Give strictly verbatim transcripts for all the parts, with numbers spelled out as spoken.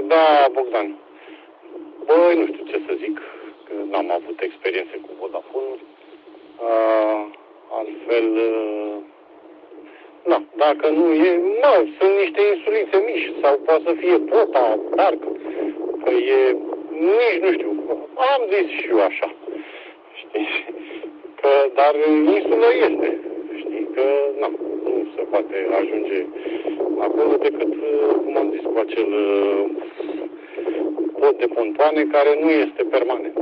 da, Bogdan. Băi, nu știu ce să zic, că n-am avut experiențe cu Vodafone. Uh, altfel, uh, na, dacă nu e, mă, sunt niște insulițe mici, sau poate să fie Pota, Parc, că e, nici nu știu, am zis și eu așa, știi, că, dar insulă este, știi, că, na, nu se poate ajunge acolo decât, cum am zis, cu acel pod de pontoane care nu este permanent.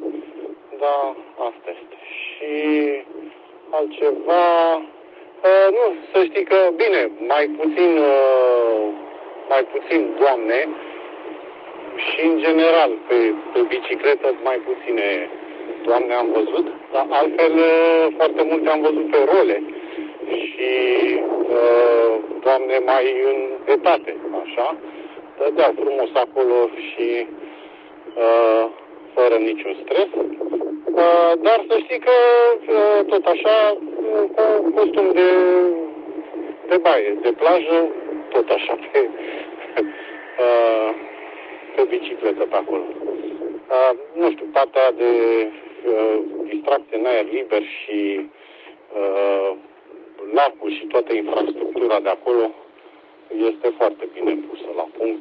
Da, asta este. Și altceva, uh, nu, să știi că, bine, mai puțin, uh, mai puțin doamne și în general pe, pe bicicletă mai puține doamne am văzut, dar altfel uh, foarte multe am văzut pe role și uh, doamne mai în etate, așa, dădeau frumos acolo și uh, fără niciun stres. Uh, dar să știi că uh, tot așa, cu costum de, de baie, de plajă, tot așa, pe, uh, pe bicicletă pe acolo. Uh, nu știu, partea de uh, distracție în aer liber și uh, lacul și toată infrastructura de acolo este foarte bine pusă la punct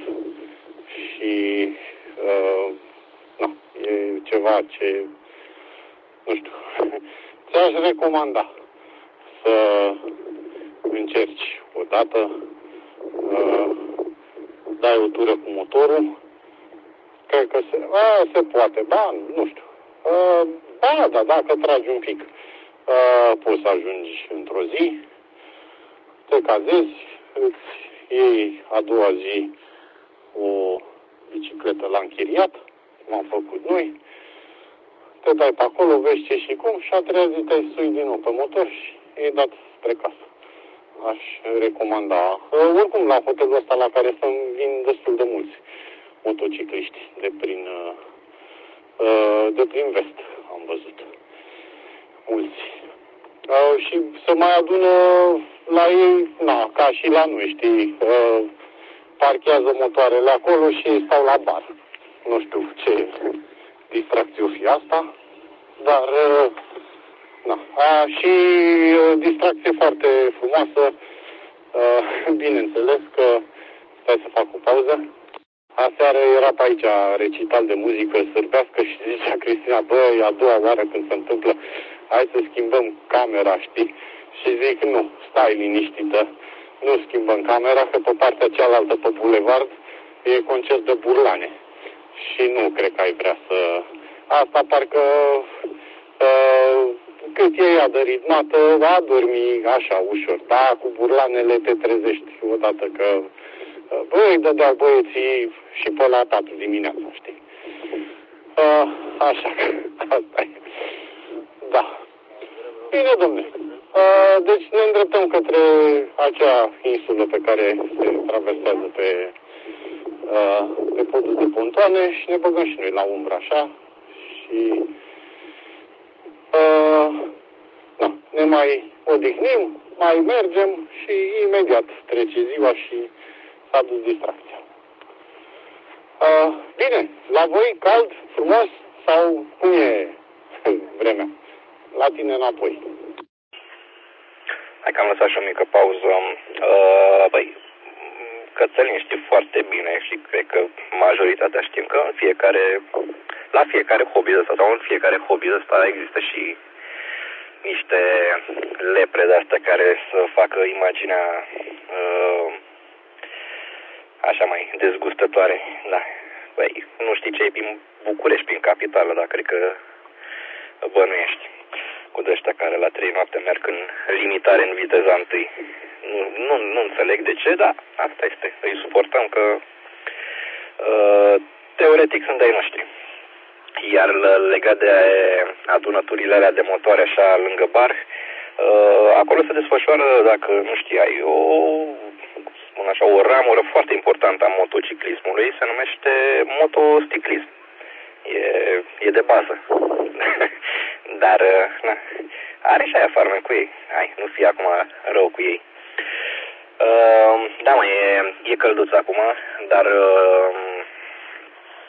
și uh, na, e ceva ce, nu știu, ți-aș recomanda să încerci odată, uh, dai o tură cu motorul, cred că se, a, se poate, da, nu știu, uh, da, da, dacă tragi un pic, uh, poți să ajungi într-o zi, te cazezi, îți iei a doua zi o bicicletă la închiriat, cum am făcut noi, te dai pe acolo, vezi ce și cum și a treia zi te sui din nou pe motor și e dat spre casă. Aș recomanda. Oricum, la hotelul ăsta la care să vin destul de mulți motocicliști de prin, de prin vest, am văzut. Mulți. Și se mai adună la ei, na, ca și la noi, știi, parchează motoarele acolo și stau la bar. Nu știu ce distracție o fi asta, dar na, a, și distracție foarte frumoasă, bineînțeles că, stai să fac o pauză, aseară era pe aici recital de muzică sârbească și zicea Cristina, bă, e a doua oară când se întâmplă, hai să schimbăm camera, știi? Și zic, nu, stai liniștită, nu schimbăm camera, că pe partea cealaltă, pe bulevard, e concert de burlane. Și nu cred că ai vrea să... Asta parcă uh, cât e ea de ritmată, a dormi așa ușor. Da, cu burlanele te trezești odată că uh, băi, dădeau băieții și pe la patru dimineața, știi? Uh, așa că asta e. Da. Bine, domnule. Uh, deci ne îndreptăm către acea insulă pe care se traversează pe, uh, pe podul de pontoane și ne băgăm și noi la umbră, așa, și uh, na, ne mai odihnim, mai mergem și imediat trece ziua și s-a dus distracția. Uh, bine, la voi cald, frumos sau cum e vremea? La tine înapoi. Hai că am lăsat și o mică pauză. Uh, băi, Cățălin știi foarte bine și cred că majoritatea știm că în fiecare, la fiecare hobby ăsta sau în fiecare hobby ăsta există și niște lepre de-astea care să facă imaginea uh, așa mai dezgustătoare. Da. Băi, nu știi ce e prin București, prin capitală, dar cred că bănuiești. Cu de-ăștia care la trei noapte merg în limitare în viteza întâi. Nu, nu, nu înțeleg de ce, dar asta este. Îi suportăm că uh, teoretic sunt de-ai noștri. Iar legat de adunăturile alea de motoare așa lângă bar, uh, acolo se desfășoară, dacă nu știai, o, spun așa, o ramură foarte importantă a motociclismului, se numește motociclism. E, e de bază. Dar, na, are și aia farme cu ei. Hai, nu fii acum rău cu ei. Uh, da, mă, e, e călduț acum, dar uh,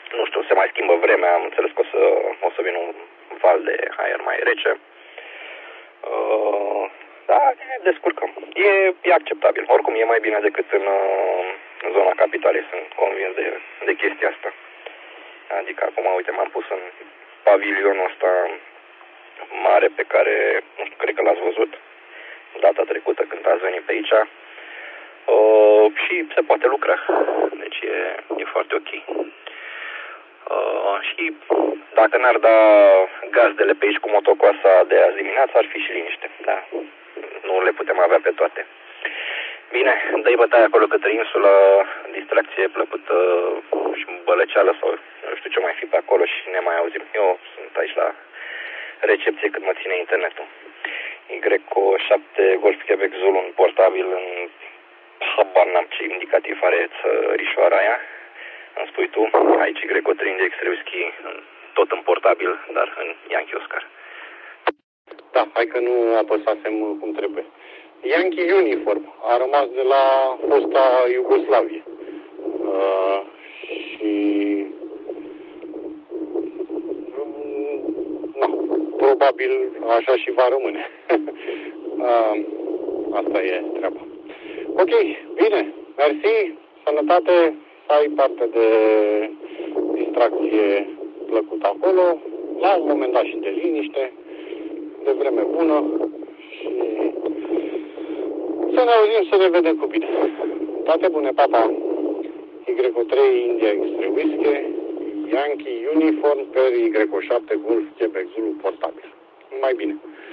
nu știu, se mai schimbă vremea, am înțeles că o să, o să vină un val de aer mai rece. Uh, da, ne descurcăm. E, e acceptabil. Oricum e mai bine decât în, în zona capitalei, sunt convins de, de chestia asta. Adică acum, uite, m-am pus în pavilionul ăsta mare pe care, nu știu, cred că l-ați văzut data trecută când ați venit pe aici. Uh, și se poate lucra. Deci e, e foarte ok. Uh, și dacă n-ar da gazdele pe aici cu motocoasa de azi dimineață, ar fi și liniște. Da. Nu le putem avea pe toate. Bine, dă-i bătaie acolo către insulă, distracție plăcută și bălăceală sau nu știu ce mai fi pe acolo și ne mai auzim. Eu sunt aici la recepție cât mă ține internetul. Y șapte Golf Quebec Zulu în portabil în habar n-am ce indicativ are țărișoara aia. Îmi spui tu, aici Y trei Index Rewski, tot în portabil, dar în Yankee Oscar. Da, hai că nu apăsasem cum trebuie. Yankee Uniform a rămas de la fosta Iugoslavie. Uh, și na, probabil așa și va rămâne. uh, asta e treaba. Ok, bine, mersi, sănătate, să ai parte de distracție plăcută acolo, la un moment dat și de liniște, de vreme bună și să ne auzim, să ne vedem cu bine. Toate bune, papa. Y trei India X-Ray Whiskey, Yankee Uniform per Y șapte Golf Quebec Zulu portabil. Mai bine.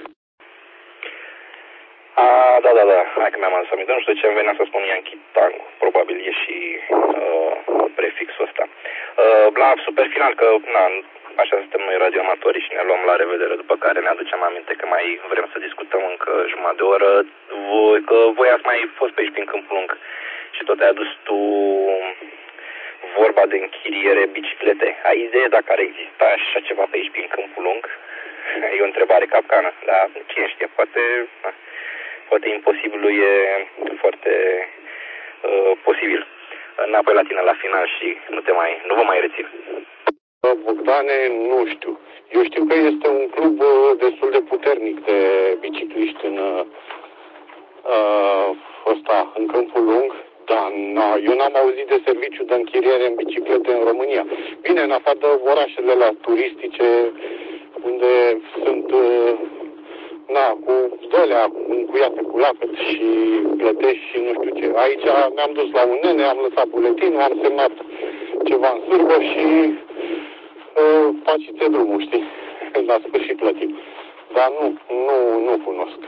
A, da, da, da, hai că mi-am adus aminte, nu știu ce îmi venea să spun Yankee Tango, probabil e și uh, prefixul ăsta. Uh, la super final, că na, așa suntem noi radioamatorii și ne luăm la revedere, după care ne aducem aminte că mai vrem să discutăm încă jumătate de oră, voi, că voi ați mai fost pe aici prin Câmpul Lung și tot ai adus tu vorba de închiriere biciclete. Ai idee dacă ar exista așa ceva pe aici prin Câmpul Lung? E o întrebare capcană, dar cine știe, poate... Poate imposibilul e foarte uh, posibil. Înapoi la tine la final și nu te mai, nu vă mai rețin. Bogdane, nu știu. Eu știu că este un club destul de puternic de bicicliști în uh, ăsta, în Câmpul Lung, dar na, eu n-am auzit de serviciu de închiriere în biciclete în România. Bine, în afară de orașele la turistice, unde sunt... Uh, Na, cu dălea încuiate cu lapet și plătești și nu știu ce. Aici mi-am dus la un nene, am lăsat buletinul, am semnat ceva în sârbă și uh, faceți drumul, știi? La sfârșit plătim. Dar nu, nu, nu cunosc.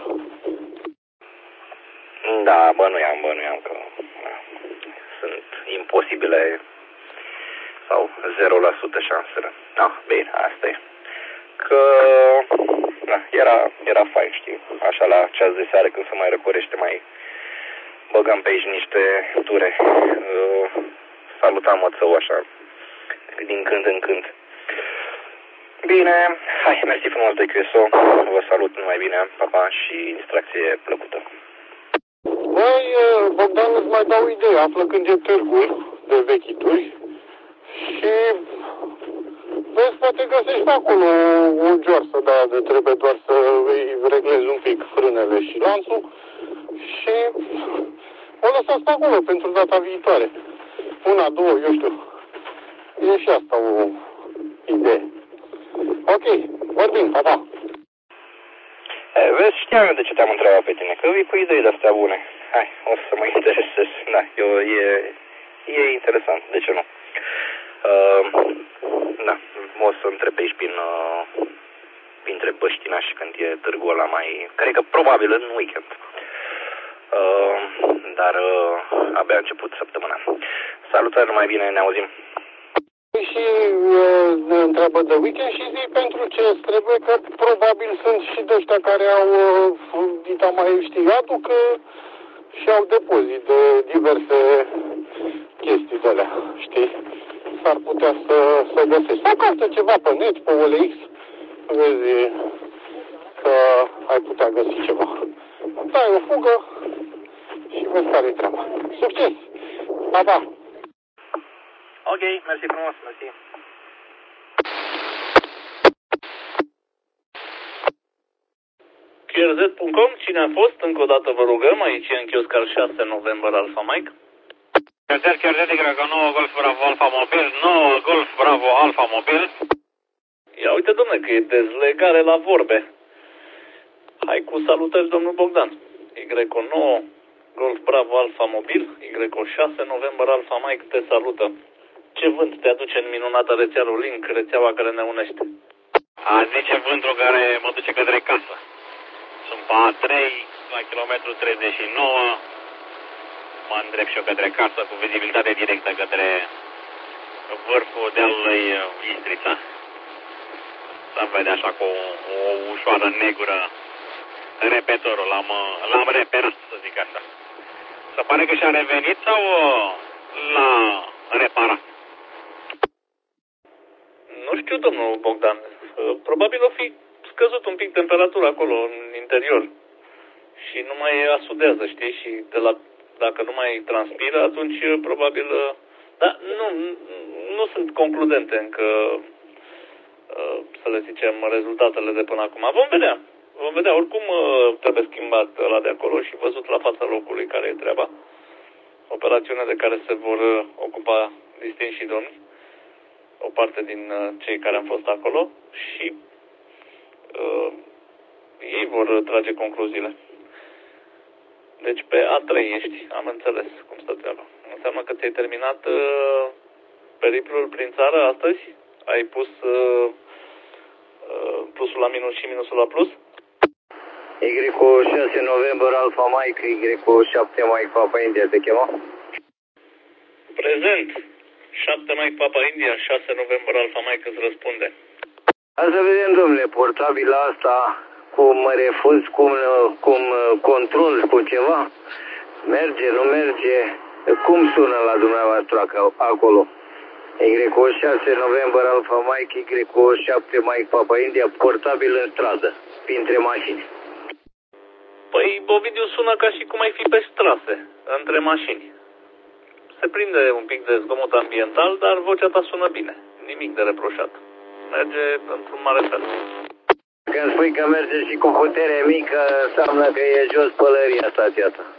Da, bănuiam, bănuiam că na, sunt imposibile sau zero la sută șansele. Da, bine, asta e. Că na, era, era fain, știi, așa la ceas de seară când se mai răcorește, mai băgam pe aici niște ture, uh, salutam mățău așa, din când în când. Bine, hai, mersi frumos de Q S O, vă salut numai bine, papa și distracție plăcută. Băi, Bogdan, îți mai dau idee, află când e târgul de vechituri și... Vezi, poate găsești pe acolo o geoarsă de aia de trebuie doar să îi reglezi un pic frânele și lanțul și o lăsați pe acolo pentru data viitoare. Una, două, eu știu. E și asta o idee. Ok, vorbim, pa, pa. E, vezi, știam eu de ce te-am întrebat pe tine, că vii cu idei de-astea bune. Hai, o să mă interesez. Da, eu, e, e interesant, de ce nu? Uh, da, o să întreb pe aici prin, uh, printre Băștina și când e târgul ăla mai... Cred că probabil în weekend. Uh, dar uh, abia a început săptămâna. Salutări, numai bine, ne auzim. Și uh, întreabă de weekend și zi pentru ce îți trebuie, că probabil sunt și de ăștia care au uh, dita mai știi, aducă și au depozit de diverse chestii de alea, știi? S-ar putea să, să găsești. Sau caută ceva pe net, pe O L X, vezi că ai putea găsi ceva. Dai o fugă și vezi care-i treaba. Succes! Pa, pa! Ok, mersi frumos, mersi. și r z punct com, cine a fost? Încă o dată vă rugăm, aici în kiosk al șase November Alfa Mike. Cercet, cercet, Y nouă Golf Bravo Alfa Mobil, nouă Golf Bravo Alfa Mobil. Ia uite, domnule, că e dezlegare la vorbe. Hai cu salutări, domnul Bogdan. Y nouă Golf Bravo Alfa Mobil, Y șase November Alfa Mike te salută. Ce vânt te aduce în minunată rețea Link, rețeaua care ne unește? A zice vântul care mă duce către casă. Sunt pe A trei, la kilometru treizeci și nouă. Mă îndrept și eu către casă cu vizibilitate directă către vârful dealului Istrița. Să-mi vede așa cu o, o ușoară negură repetorul. L-am, l-am reperat, să zic așa. Se pare că și-a revenit sau l-a reparat? Nu știu, domnul Bogdan. Probabil o fi scăzut un pic temperatura acolo, în interior. Și nu mai asudează, știi? Și de la, dacă nu mai transpiră, atunci probabil... Dar nu, nu sunt concludente încă, să le zicem, rezultatele de până acum. Vom vedea. Vom vedea. Oricum trebuie schimbat ăla de acolo și văzut la fața locului care e treaba. Operațiune de care se vor ocupa distinși domni. O parte din cei care am fost acolo și uh, ei vor trage concluziile. Deci pe A trei ești, am înțeles cum stă treaba. Înseamnă că ți-ai terminat uh, periplul prin țară astăzi? Ai pus uh, uh, plusul la minus și minusul la plus? Y șase November Alfa Mike, Y șapte Mike Papa India te chema? Prezent. șapte Mike Papa India, șase November Alfa Mike îți răspunde. Hai să vedem, domnule, portabila asta, cum refuz, cum, cum control cu ceva, merge, nu merge, cum sună la dumneavoastră acolo? Y șase November Alfa Mike, Y șapte Mike Papa India, portabil în stradă, printre mașini. Păi, Ovidiu, sună ca și cum ai fi pe strase, între mașini. Se prinde un pic de zgomot ambiental, dar vocea ta sună bine. Nimic de reproșat. Merge într-un mare fel. Când spui că merge și cu putere mică, înseamnă că e jos pălăria stația ta.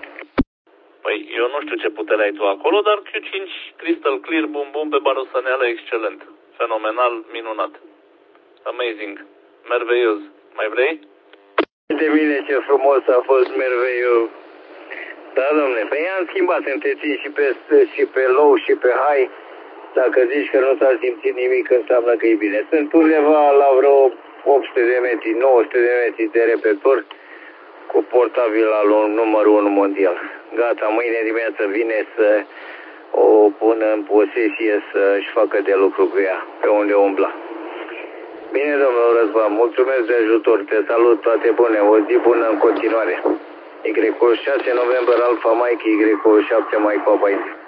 Păi, eu nu știu ce putere ai tu acolo, dar Q cinci Crystal Clear, bum bum, pe barosăneală, excelent. Fenomenal, minunat. Amazing. Merveios. Mai vrei? De mine ce frumos a fost merveios. Da, domnule, păi am schimbat între ții și pe, și pe low și pe high. Dacă zici că nu s-a simțit nimic, înseamnă că e bine. Sunt undeva la vreo opt sute de metri, nouă sute de metri de repetor cu portabil al numărul unu mondial. Gata, mâine dimineață vine să o pună în posesie să-și facă de lucru cu ea, pe unde umbla. Bine, domnul Răzvan, mulțumesc de ajutor, te salut, toate bune, o zi bună în continuare. Y șase November Alfa Mike, Y șapte Mike Papa India.